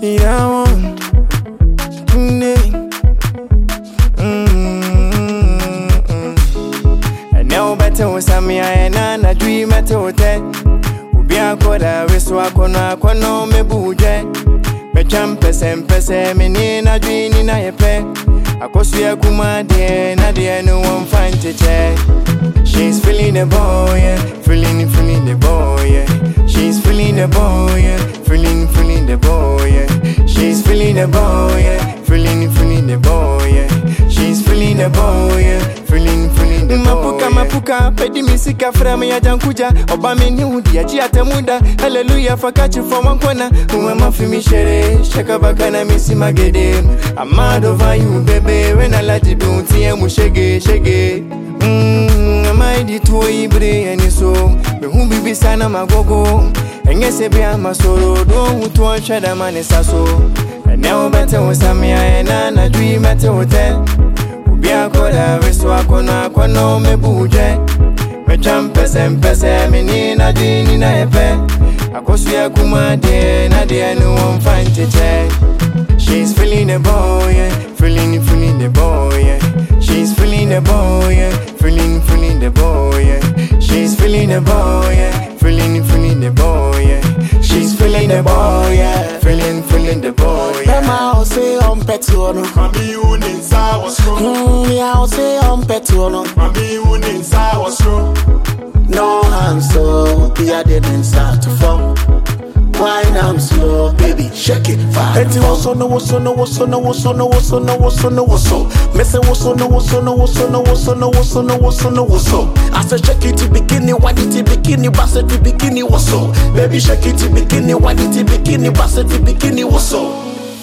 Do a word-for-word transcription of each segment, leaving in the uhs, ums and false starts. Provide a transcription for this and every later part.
Yeah, one. And now better was a me and I dream at hotel. Ubi a coda, we so a corner, corner, me bouge. Me champes and pese, me in a dream in a pay. I cost you a kuma, dear, not dear, no one find to check. She's feeling the boy, yeah, feeling, feeling the boy, yeah. She's feeling the boy, yeah, feeling, feeling the boy, yeah. She's feeling the boy, yeah, feeling, feeling the boy, yeah. She's feeling the boy, yeah, feeling, feeling the boy. Mapuka, mapuka, pedi misika frame ya jankuja. Obame ni hudi ya jiate muda. Hallelujah, fakachi for one corner. Uwe mafi mishere, shaka bakana misi magede. I'm mad over you, baby. When I let you do, tiemu shege, shege. Mmm, I'm mighty to ibre and so. Me who be sana magogo. And yes, be a masoro. Don't to a cheddar man is so. And now better was a me and I dream at a hotel. Ubi a coda, we so a corner, corner, me bouge. Me champes and pese, me in a dream in a pe. I cost you a kuma de, na de, no one find to check. She's feeling the boy, yeah, feeling, feeling the boy, yeah. She's feeling the boy, yeah, feeling, feeling the boy, yeah. She's feeling the boy, yeah, feeling, feeling the boy, yeah. She's feeling the boy, yeah, feeling, feeling the boy, yeah. I'll say on petrol. Mami uninsa was true. Hmm, yeah, I'll say on petrol. Mami uninsa was true. No hands so, the I didn't start to fall. Wine I'm slow, baby, shake it fast. Eti woso no woso no woso no woso no woso no woso no woso. Me say woso no woso no woso no woso no woso no woso no woso. I say shake it to bikini, why it bikini, bass it to bikini woso. Baby shake it to bikini, why it bikini, bass it to bikini woso.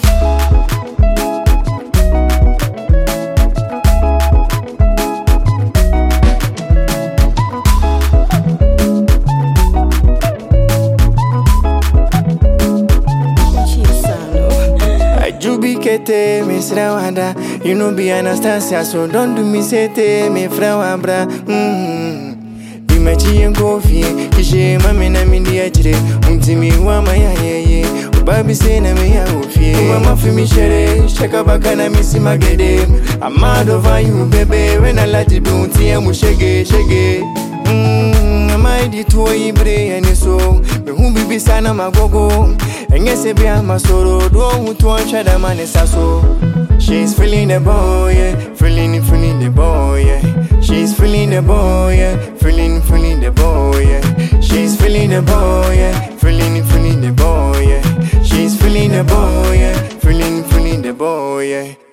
Jubikete, Miss Rawanda. You know be Anastasia, so don't do me sete, me frawabra. Mmm. Be my chi and coffee, Kishe, mamma, and India today. Untimi, Wama, ye, Baby, say, na me, I will fear. Mama, for me, shere, Shakabakana, Missy Magade. I'm mad over you, baby, when I let you do, Tia, Mushege, Shege. Mmm, I'm mighty to ibre and so. Me who be sana magogo. And yes, be a masoro, don't to a cheddar man is so. She's feeling the boy, yeah, feeling, feeling the boy, yeah. She's feeling the boy, yeah, feeling, feeling the boy, yeah. She's feeling the boy, yeah, feeling, feeling the boy, yeah. She's feeling the boy, yeah, feeling, feeling the boy, yeah.